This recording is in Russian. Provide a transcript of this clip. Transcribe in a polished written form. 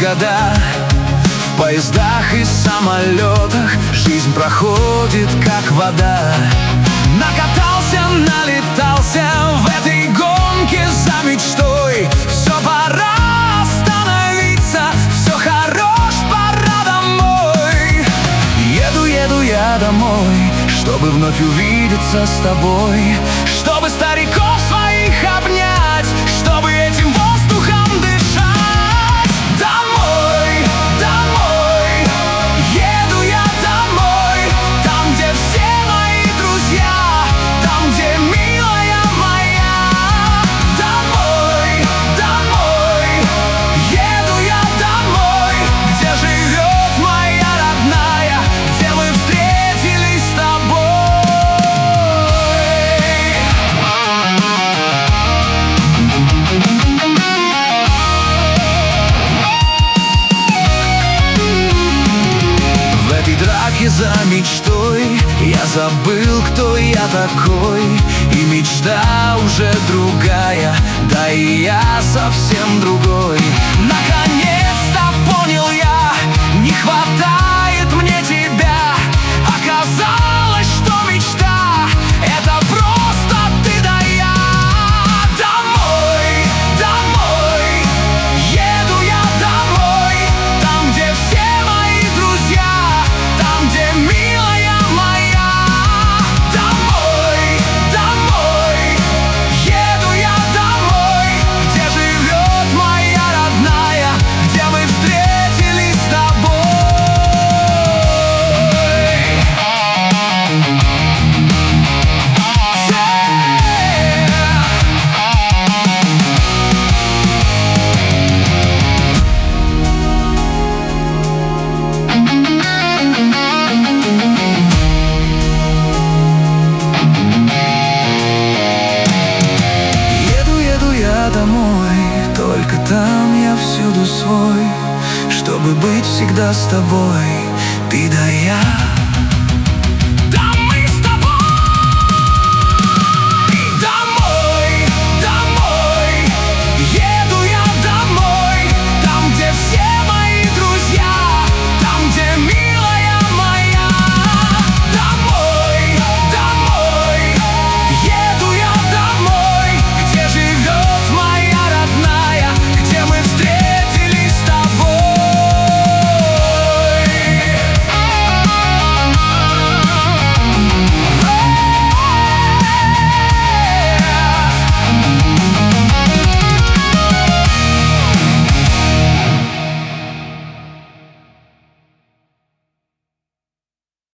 года. В поездах и самолетах жизнь проходит как вода. Накатался, налетался в этой гонке за мечтой. Все, пора остановиться, все, хорош, пора домой. Еду я домой, чтобы вновь увидеться с тобой, чтобы стариков своих обнять, чтобы этим воздухом дышать. Домой, домой, еду я домой, там, где все мои друзья, там, где милая моя. Домой, домой, еду я домой, где живет моя родная, где мы встретились с тобой. В этой драке за мечтой я забыл, кто я такой, и мечта уже другая, да и я совсем другой. Наконец-то понял я, не хватает мне тебя. Оказалось, что мечта — это просто ты да я. Домой, домой, еду я домой, там, где все мои друзья, там, где милая моя. Домой, домой, еду я домой, где живет моя родная, где мы встретились с тобой. Еду я домой, только там я всюду свой, чтобы быть всегда с тобой, ты да я.